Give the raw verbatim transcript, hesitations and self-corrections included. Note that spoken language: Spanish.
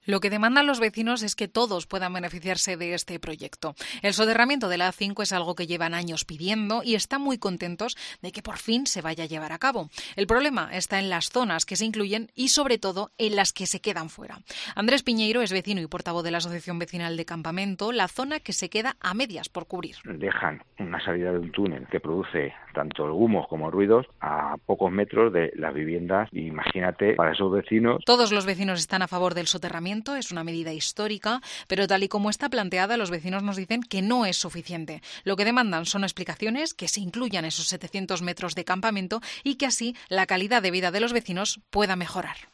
Lo que demandan los vecinos es que todos puedan beneficiarse de este proyecto. El soterramiento de la A cinco es algo que llevan años pidiendo y están muy contentos de que por fin se vaya a llevar a cabo. El problema está en las zonas que se incluyen y sobre todo en las que se quedan fuera. Andrés Piñeiro es vecino y portavoz de la Asociación Vecinal de Campamento, la zona que se queda a medias por cubrir. Dejan una salida de un túnel que produce tanto el humo como ruidos a pocos metros de las viviendas. Imagínate para esos vecinos. Todos los vecinos están a favor del soterramiento. Es una medida histórica, pero tal y como está planteada, los vecinos nos dicen que no es suficiente. Lo que demandan son explicaciones, que se incluyan esos setecientos metros de campamento y que así la calidad de vida de los vecinos pueda mejorar.